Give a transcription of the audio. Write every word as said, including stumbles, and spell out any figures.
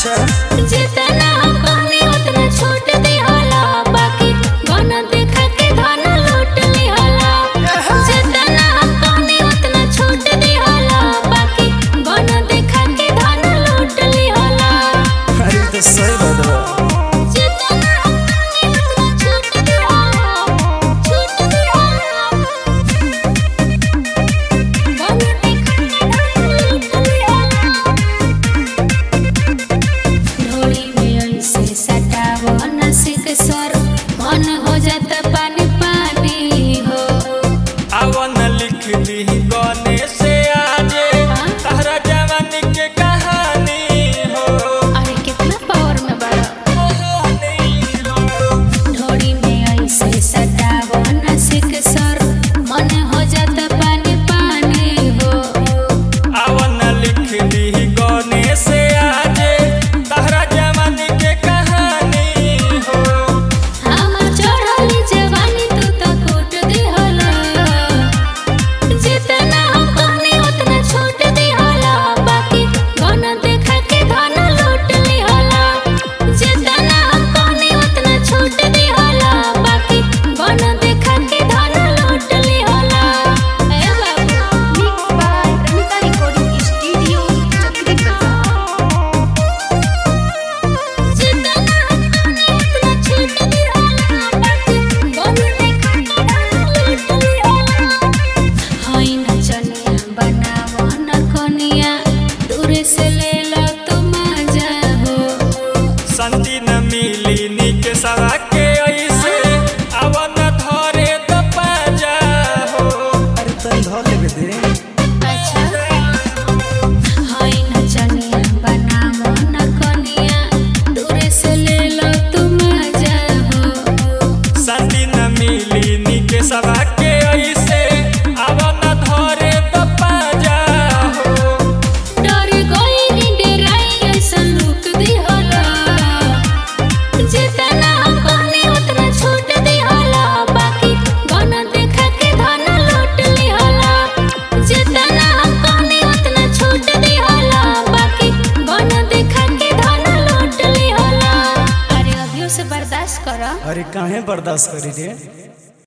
अच्छा जितना हम कहनी उतना छूट दिहला, बाकी गौना देखा के धन लूट लिहला। जितना हम कहनी उतना छूट दिहला, बाकी गौना देखा के धन लूट लिहला। अरे तो सही बात बा। जितना हम कहनी उतना छूट दिहला, छूट दिहला। गौना देखा के धन लूट लिहला। ढोली में ऐसे सटावो नसिक सर, मन हो जाता पानी पानी हो। आवन लिख दी गने से आजे तारा जवानी के कहानी हो। अरे कितना पावर में बड़ा। ढोली में ऐसे सटावो नसिक सर, मन हो जाता पानी पानी हो। आवन लिख दी गने से आजे तारा जवानी के कहानी हो। हम चढ़ली जवानी तू तो कूट दिहला। जितना हम कहनी उतना छूट दिहला, बाकी गौना देखा के धन लूट लिहला। जितना हम कहनी उतना छूट दिहला, बाकी गौना देखा के धन लूट लिहला। ए बाबू mix by Ramita recording studio Chakri Bazar. जितना हम कहनी उतना छूट दिहला, बाकी गौना देखा के धन लूट लिहला। हाय नचनिया बनावो न कोनिया, दूर से ले लो तो मजा हो। संती न मिली निक सवा के ऐसे आवन धरे त पाजा हो। अरे तन धर लेबे दे। अच्छा हाय नचनिया बनावो न कोनिया, दूर से ले लो तो मजा हो। संती न मिली निक सवा के ऐसे आवन धरे त पाजा हो। डर गइनी डेराई ऐसन लुक दिहला। जितना हम कहनी उतना छूट दिहला, बाकी गौना देखा के धन लूट लिहला। जितना हम कहनी उतना छूट दिहला, बाकी गौना देखा के धन लूट लिहला। अरे अभियो से बर्दाश्त करो। अरे काहे बर्दाश्त करी रे।